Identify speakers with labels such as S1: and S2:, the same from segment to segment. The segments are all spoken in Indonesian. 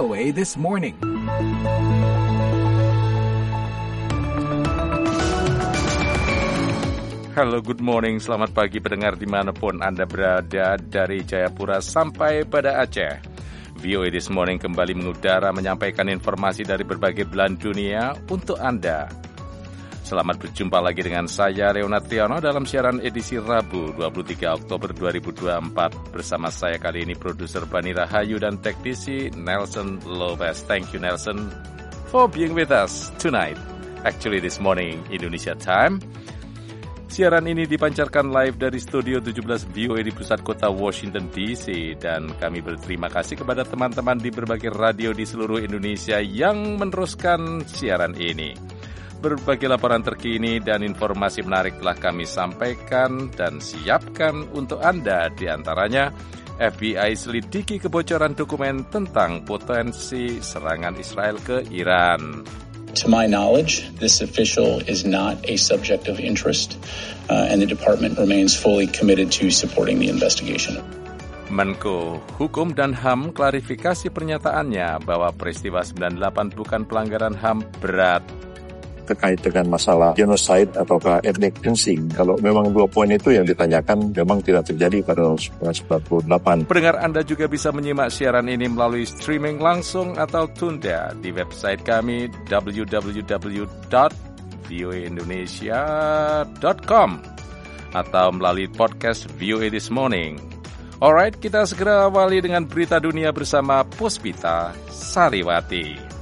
S1: VOA This Morning.
S2: Halo, good morning. Selamat pagi pendengar dimanapun Anda berada, dari Jayapura sampai pada Aceh. VOA This Morning kembali mengudara menyampaikan informasi dari berbagai belahan dunia untuk Anda. Selamat berjumpa lagi dengan saya, Leonard Triono, dalam siaran edisi Rabu 23 Oktober 2024. Bersama saya kali ini produser Bani Rahayu dan teknisi Nelson Lopez. Thank you, Nelson, for being with us tonight. Actually, this morning, Indonesia time. Siaran ini dipancarkan live dari Studio 17 VOA di pusat kota Washington DC, dan kami berterima kasih kepada teman-teman di berbagai radio di seluruh Indonesia yang meneruskan siaran ini. Berbagai laporan terkini dan informasi menarik telah kami sampaikan dan siapkan untuk Anda. Di antaranya, FBI selidiki kebocoran dokumen tentang potensi serangan Israel ke Iran.
S3: To my knowledge, this official is not a subject of interest, and the department remains fully committed to supporting the investigation.
S2: Menko Hukum dan HAM klarifikasi pernyataannya bahwa peristiwa 98 bukan pelanggaran HAM berat.
S4: Terkait dengan masalah genocide atau ethnic cleansing, kalau memang 2 poin itu yang ditanyakan memang tidak terjadi pada 1998.
S2: Pendengar Anda juga bisa menyimak siaran ini melalui streaming langsung atau tunda di website kami www.voaindonesia.com atau melalui podcast VOA This Morning. Alright, kita segera awali dengan berita dunia bersama Puspita Sariwati.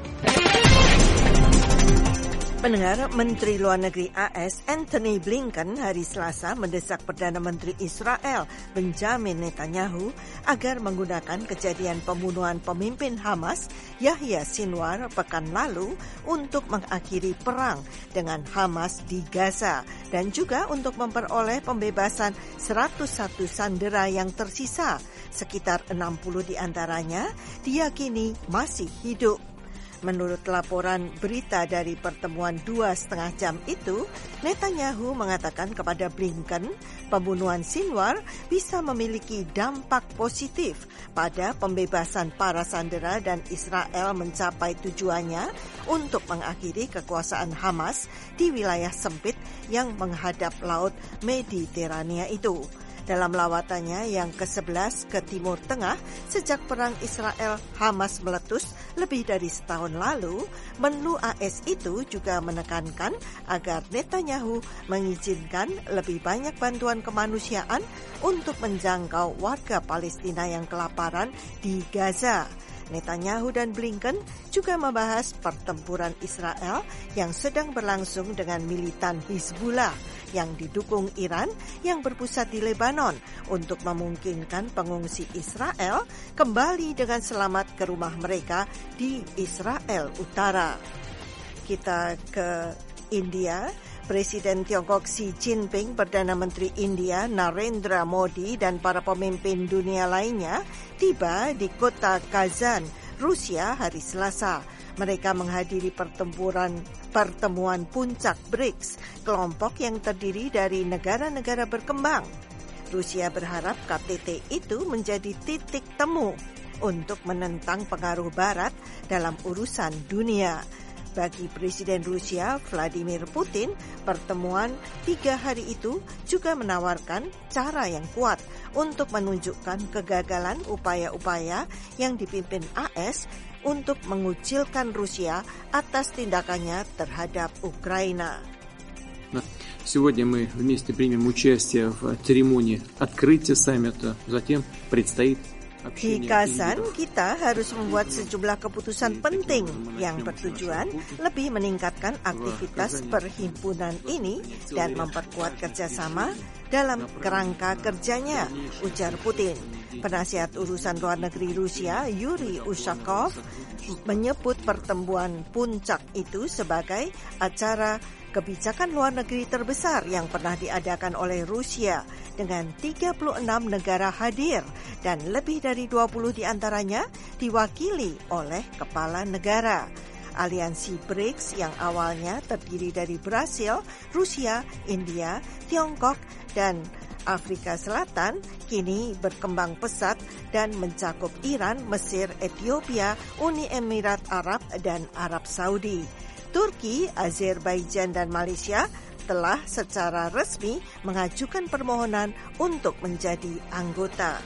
S5: Pendengar, Menteri Luar Negeri AS Antony Blinken hari Selasa mendesak Perdana Menteri Israel Benjamin Netanyahu agar menggunakan kejadian pembunuhan pemimpin Hamas Yahya Sinwar pekan lalu untuk mengakhiri perang dengan Hamas di Gaza dan juga untuk memperoleh pembebasan 101 sandera yang tersisa. Sekitar 60 di antaranya diyakini masih hidup. Menurut laporan berita dari pertemuan 2,5 jam itu, Netanyahu mengatakan kepada Blinken, pembunuhan Sinwar bisa memiliki dampak positif pada pembebasan para sandera dan Israel mencapai tujuannya untuk mengakhiri kekuasaan Hamas di wilayah sempit yang menghadap Laut Mediterania itu. Dalam lawatannya yang ke-11 ke Timur Tengah sejak perang Israel-Hamas meletus lebih dari setahun lalu, menlu AS itu juga menekankan agar Netanyahu mengizinkan lebih banyak bantuan kemanusiaan untuk menjangkau warga Palestina yang kelaparan di Gaza. Netanyahu dan Blinken juga membahas pertempuran Israel yang sedang berlangsung dengan militan Hizbullah yang didukung Iran yang berpusat di Lebanon untuk memungkinkan pengungsi Israel kembali dengan selamat ke rumah mereka di Israel Utara. Kita ke India. Presiden Tiongkok Xi Jinping, Perdana Menteri India Narendra Modi dan para pemimpin dunia lainnya tiba di kota Kazan, Rusia hari Selasa. Mereka menghadiri pertemuan puncak BRICS, kelompok yang terdiri dari negara-negara berkembang. Rusia berharap KTT itu menjadi titik temu untuk menentang pengaruh Barat dalam urusan dunia. Bagi Presiden Rusia Vladimir Putin, pertemuan 3 hari itu juga menawarkan cara yang kuat untuk menunjukkan kegagalan upaya-upaya yang dipimpin AS untuk mengucilkan Rusia atas tindakannya terhadap Ukraina.
S6: Сегодня мы вместе примем участие в церемонии открытия саммита. Затем предстоит
S5: Di Kazan, kita harus membuat sejumlah keputusan penting yang bertujuan lebih meningkatkan aktivitas perhimpunan ini dan memperkuat kerjasama dalam kerangka kerjanya, ujar Putin. Penasihat urusan luar negeri Rusia, Yuri Ushakov, menyebut pertemuan puncak itu sebagai acara kebijakan luar negeri terbesar yang pernah diadakan oleh Rusia dengan 36 negara hadir dan lebih dari 20 diantaranya diwakili oleh kepala negara. Aliansi BRICS yang awalnya terdiri dari Brasil, Rusia, India, Tiongkok, dan Afrika Selatan kini berkembang pesat dan mencakup Iran, Mesir, Ethiopia, Uni Emirat Arab, dan Arab Saudi. Turki, Azerbaijan, dan Malaysia telah secara resmi mengajukan permohonan untuk menjadi anggota.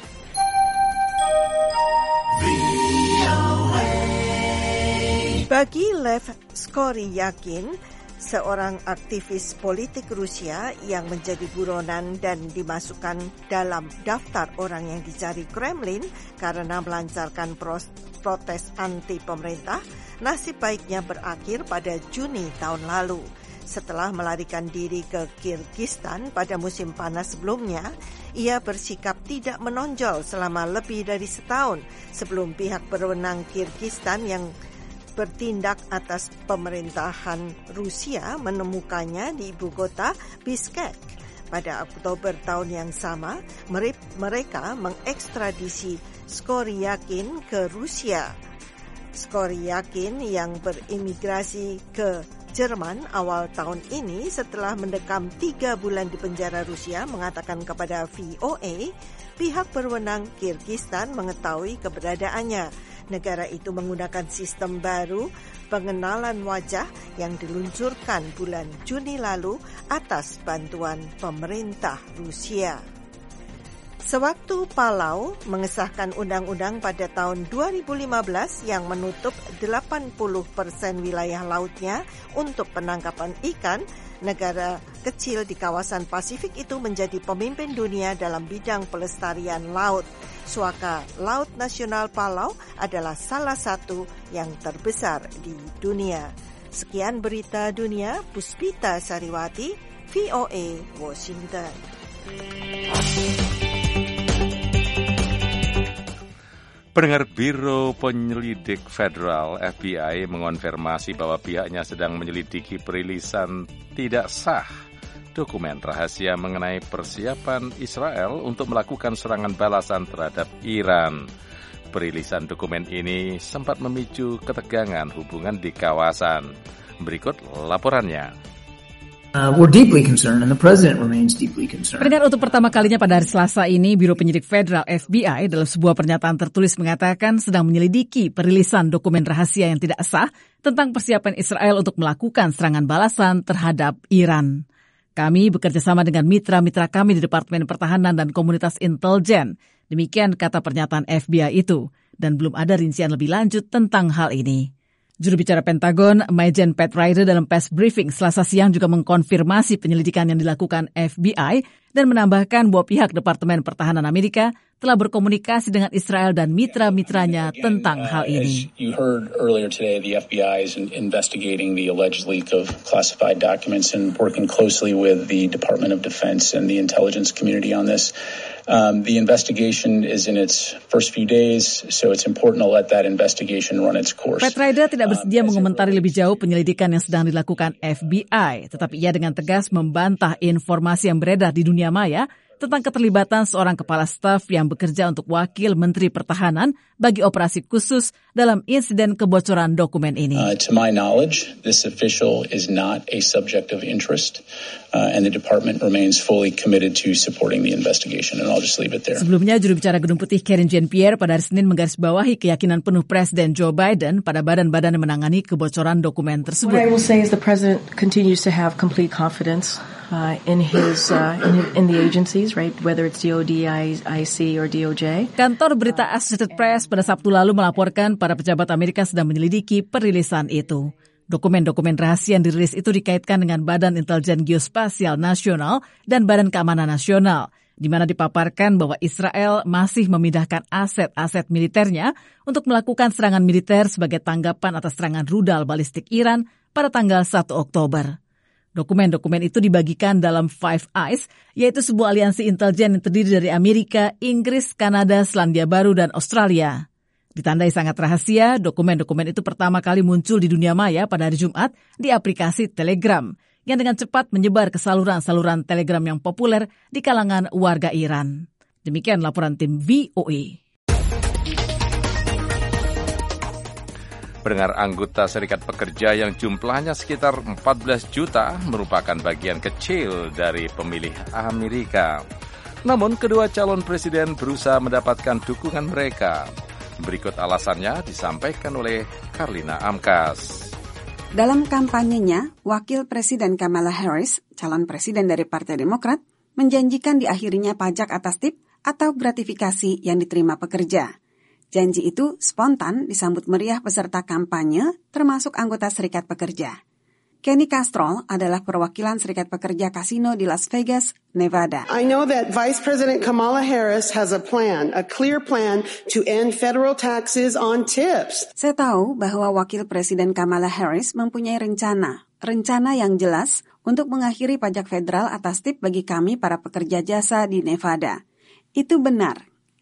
S5: Bagi Lev Skoryakin, seorang aktivis politik Rusia yang menjadi buronan dan dimasukkan dalam daftar orang yang dicari Kremlin karena melancarkan protes anti pemerintah, nasib baiknya berakhir pada Juni tahun lalu. Setelah melarikan diri ke Kirgistan pada musim panas sebelumnya, ia bersikap tidak menonjol selama lebih dari setahun sebelum pihak berwenang Kirgistan yang bertindak atas pemerintahan Rusia menemukannya di ibu kota Bishkek. Pada Oktober tahun yang sama, mereka mengekstradisi Skoryakin ke Rusia. Skoryakin yang berimigrasi ke Jerman awal tahun ini setelah mendekam 3 bulan di penjara Rusia mengatakan kepada VOA, pihak berwenang Kirgistan mengetahui keberadaannya. Negara itu menggunakan sistem baru pengenalan wajah yang diluncurkan bulan Juni lalu atas bantuan pemerintah Rusia. Sewaktu Palau mengesahkan undang-undang pada tahun 2015 yang menutup 80% wilayah lautnya untuk penangkapan ikan, negara kecil di kawasan Pasifik itu menjadi pemimpin dunia dalam bidang pelestarian laut. Suaka Laut Nasional Palau adalah salah satu yang terbesar di dunia. Sekian berita dunia, Puspita Sariwati, VOA, Washington.
S2: Pendengar, Biro Penyelidik Federal FBI mengonfirmasi bahwa pihaknya sedang menyelidiki perilisan tidak sah dokumen rahasia mengenai persiapan Israel untuk melakukan serangan balasan terhadap Iran. Perilisan dokumen ini sempat memicu ketegangan hubungan di kawasan. Berikut laporannya.
S1: We're deeply concerned and the president remains deeply concerned.
S7: Pendengar, untuk pertama kalinya pada hari Selasa ini, Biro Penyidik Federal FBI dalam sebuah pernyataan tertulis mengatakan sedang menyelidiki perilisan dokumen rahasia yang tidak sah tentang persiapan Israel untuk melakukan serangan balasan terhadap Iran. Kami bekerja sama dengan mitra-mitra kami di Departemen Pertahanan dan Komunitas Intelijen. Demikian kata pernyataan FBI itu, dan belum ada rincian lebih lanjut tentang hal ini. Juru bicara Pentagon, Majen Pat Ryder dalam press briefing Selasa siang juga mengkonfirmasi penyelidikan yang dilakukan FBI dan menambahkan bahwa pihak Departemen Pertahanan Amerika telah berkomunikasi dengan Israel dan mitra-mitranya tentang hal ini.
S3: As you heard earlier today, the FBI is investigating the alleged leak of classified documents and working closely with the Department of Defense and the intelligence community on this. The investigation is in its first few days, so it's important to let that investigation run its course.
S7: Pat Ryder tidak bersedia mengomentari lebih jauh penyelidikan yang sedang dilakukan FBI, tetapi ia dengan tegas membantah informasi yang beredar di dunia maya tentang keterlibatan seorang kepala staf yang bekerja untuk Wakil Menteri Pertahanan bagi operasi khusus dalam insiden kebocoran dokumen ini.
S3: To my knowledge, this official is not a subject of interest, and the department remains fully committed to supporting the investigation, and I'll just leave it there.
S7: Sebelumnya, juru bicara Gedung Putih Karine Jean-Pierre pada hari Senin menggarisbawahi keyakinan penuh Presiden Joe Biden pada badan-badan yang menangani kebocoran dokumen tersebut.
S8: What I will say is the president continues to have complete confidence in the agencies, right? Whether it's DOD, IC, or DOJ.
S7: Kantor berita Associated Press pada Sabtu lalu melaporkan para pejabat Amerika sedang menyelidiki perilisan itu. Dokumen-dokumen rahasia yang dirilis itu dikaitkan dengan Badan Intelijen Geospasial Nasional dan Badan Keamanan Nasional, di mana dipaparkan bahwa Israel masih memindahkan aset-aset militernya untuk melakukan serangan militer sebagai tanggapan atas serangan rudal balistik Iran pada tanggal 1 Oktober. Dokumen-dokumen itu dibagikan dalam Five Eyes, yaitu sebuah aliansi intelijen yang terdiri dari Amerika, Inggris, Kanada, Selandia Baru, dan Australia. Ditandai sangat rahasia, dokumen-dokumen itu pertama kali muncul di dunia maya pada hari Jumat di aplikasi Telegram, yang dengan cepat menyebar ke saluran-saluran Telegram yang populer di kalangan warga Iran. Demikian laporan tim VOA.
S2: Pendengar, anggota serikat pekerja yang jumlahnya sekitar 14 juta merupakan bagian kecil dari pemilih Amerika. Namun kedua calon presiden berusaha mendapatkan dukungan mereka. Berikut alasannya disampaikan oleh Karlina Amkas.
S9: Dalam kampanyenya, Wakil Presiden Kamala Harris, calon presiden dari Partai Demokrat, menjanjikan diakhirinya pajak atas tip atau gratifikasi yang diterima pekerja. Janji itu spontan disambut meriah peserta kampanye, termasuk anggota Serikat Pekerja. Kenny Castrol adalah perwakilan Serikat Pekerja Kasino di Las Vegas, Nevada.
S10: I know that Vice President Kamala Harris has a clear plan to end federal taxes on tips.
S9: Saya tahu bahwa Wakil Presiden Kamala Harris mempunyai rencana yang jelas untuk mengakhiri pajak federal atas tip bagi kami para pekerja jasa di Nevada. Itu benar.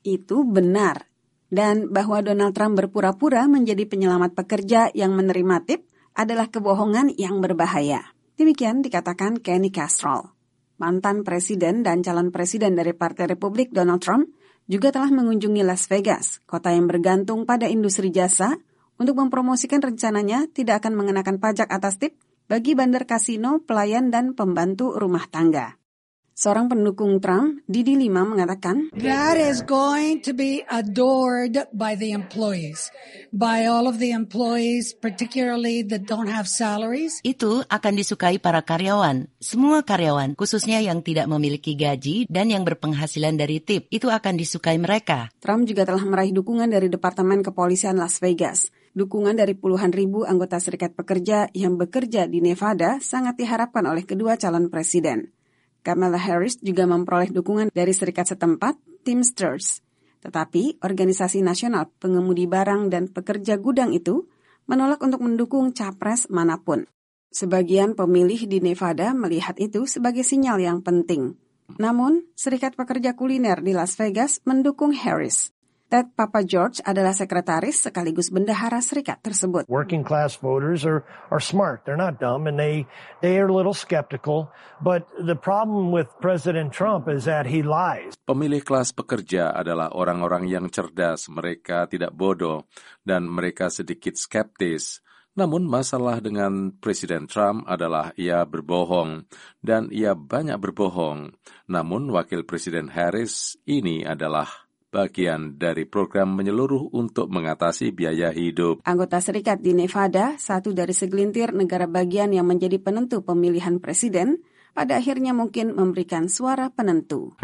S9: Dan bahwa Donald Trump berpura-pura menjadi penyelamat pekerja yang menerima tip adalah kebohongan yang berbahaya. Demikian dikatakan Kenny Castrol. Mantan presiden dan calon presiden dari Partai Republik Donald Trump juga telah mengunjungi Las Vegas, kota yang bergantung pada industri jasa, untuk mempromosikan rencananya tidak akan mengenakan pajak atas tip bagi bandar kasino, pelayan, dan pembantu rumah tangga. Seorang pendukung Trump, Didi Lima, mengatakan,
S11: That is going to be adored by the employees, by all of the employees, particularly that don't have salaries.
S12: Itu akan disukai para karyawan, semua karyawan, khususnya yang tidak memiliki gaji dan yang berpenghasilan dari tip. Itu akan disukai mereka.
S9: Trump juga telah meraih dukungan dari Departemen Kepolisian Las Vegas. Dukungan dari puluhan ribu anggota Serikat Pekerja yang bekerja di Nevada sangat diharapkan oleh kedua calon presiden. Kamala Harris juga memperoleh dukungan dari serikat setempat, Teamsters. Tetapi, Organisasi Nasional Pengemudi Barang dan Pekerja Gudang itu menolak untuk mendukung capres manapun. Sebagian pemilih di Nevada melihat itu sebagai sinyal yang penting. Namun, Serikat Pekerja Kuliner di Las Vegas mendukung Harris. Ted Papa George adalah sekretaris sekaligus bendahara serikat tersebut.
S13: Working class voters are smart. They're not dumb and they are a little skeptical. But the problem with President Trump is that he lies.
S2: Pemilih kelas pekerja adalah orang-orang yang cerdas. Mereka tidak bodoh dan mereka sedikit skeptis. Namun masalah dengan Presiden Trump adalah ia berbohong dan ia banyak berbohong. Namun Wakil Presiden Harris ini adalah bagian dari program menyeluruh untuk mengatasi biaya hidup.
S9: Anggota serikat di Nevada, satu dari segelintir negara bagian yang menjadi penentu pemilihan presiden, pada akhirnya mungkin memberikan suara penentu.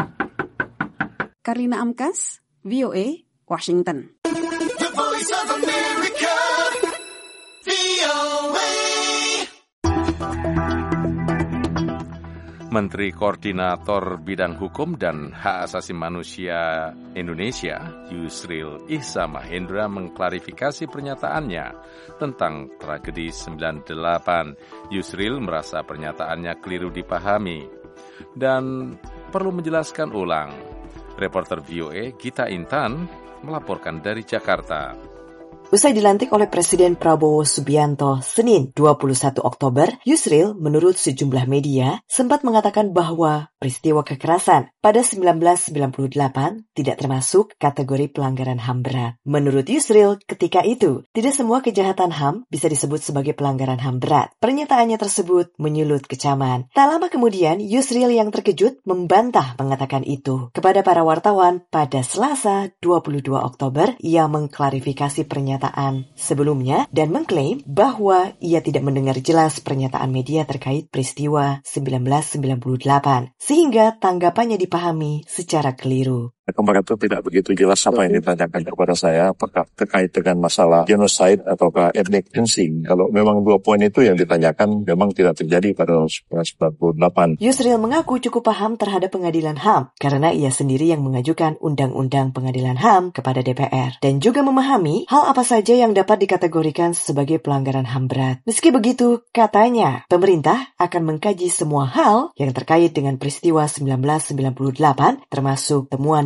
S9: Karlina Amkas, VOA, Washington.
S14: The Voice of America, VOA.
S2: Menteri Koordinator Bidang Hukum dan Hak Asasi Manusia Indonesia, Yusril Ihsa Mahendra, mengklarifikasi pernyataannya tentang tragedi 98. Yusril merasa pernyataannya keliru dipahami dan perlu menjelaskan ulang. Reporter VOA Gita Intan melaporkan dari Jakarta.
S15: Usai dilantik oleh Presiden Prabowo Subianto Senin 21 Oktober, Yusril menurut sejumlah media sempat mengatakan bahwa peristiwa kekerasan pada 1998 tidak termasuk kategori pelanggaran HAM berat. Menurut Yusril, ketika itu tidak semua kejahatan HAM bisa disebut sebagai pelanggaran HAM berat. Pernyataannya tersebut menyulut kecaman. Tak lama kemudian, Yusril yang terkejut membantah mengatakan itu. Kepada para wartawan pada Selasa 22 Oktober, ia mengklarifikasi pernyataan sebelumnya dan mengklaim bahwa ia tidak mendengar jelas pernyataan media terkait peristiwa 1998, sehingga tanggapannya dipahami secara keliru.
S4: Kemarin itu tidak begitu jelas apa yang ditanyakan kepada saya, apakah terkait dengan masalah genocide ataukah ethnic cleansing. Kalau memang dua poin itu yang ditanyakan memang tidak terjadi pada 1998.
S15: Yusril mengaku cukup paham terhadap pengadilan HAM karena ia sendiri yang mengajukan undang-undang pengadilan HAM kepada DPR dan juga memahami hal apa saja yang dapat dikategorikan sebagai pelanggaran HAM berat. Meski begitu, katanya pemerintah akan mengkaji semua hal yang terkait dengan peristiwa 1998 termasuk temuan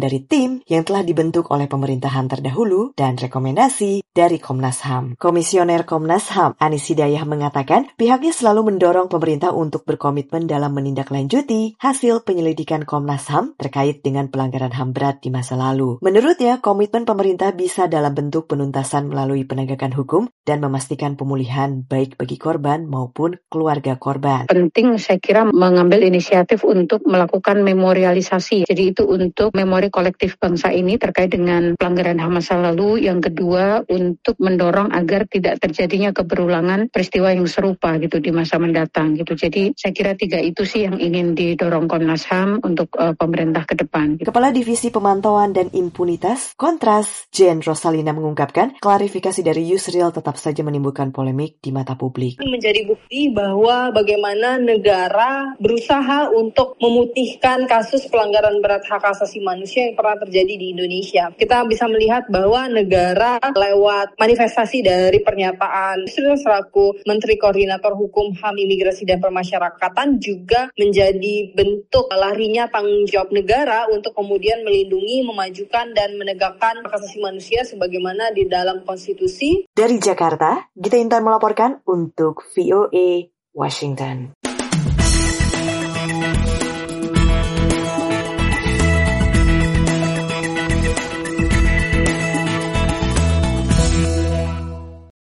S15: dari tim yang telah dibentuk oleh pemerintahan terdahulu dan rekomendasi dari Komnas HAM. Komisioner Komnas HAM, Anis Hidayah, mengatakan pihaknya selalu mendorong pemerintah untuk berkomitmen dalam menindaklanjuti hasil penyelidikan Komnas HAM terkait dengan pelanggaran HAM berat di masa lalu. Menurutnya, komitmen pemerintah bisa dalam bentuk penuntasan melalui penegakan hukum dan memastikan pemulihan baik bagi korban maupun keluarga korban.
S16: Penting saya kira mengambil inisiatif untuk melakukan memorialisasi. Jadi itu untuk memori kolektif bangsa ini terkait dengan pelanggaran HAM masa lalu. Yang kedua, untuk mendorong agar tidak terjadinya keberulangan peristiwa yang serupa gitu di masa mendatang gitu. Jadi saya kira 3 itu sih yang ingin didorong Komnas HAM untuk pemerintah ke depan. Gitu.
S15: Kepala Divisi Pemantauan dan Impunitas Kontras, Jen Rosalina, mengungkapkan klarifikasi dari Yusril tetap saja menimbulkan polemik di mata publik.
S17: Menjadi bukti bahwa bagaimana negara berusaha untuk memutihkan kasus pelanggaran berat hak asasi manusia yang pernah terjadi di Indonesia. Kita bisa melihat bahwa negara lewat manifestasi dari pernyataan Yusril selaku Menteri Koordinator Hukum, HAM, Imigrasi dan Permasyarakatan juga menjadi bentuk larinya tanggung jawab negara untuk kemudian melindungi, memajukan dan menegakkan hak asasi manusia sebagaimana di dalam konstitusi.
S15: Dari Jakarta, Gita Intan melaporkan untuk VOA Washington.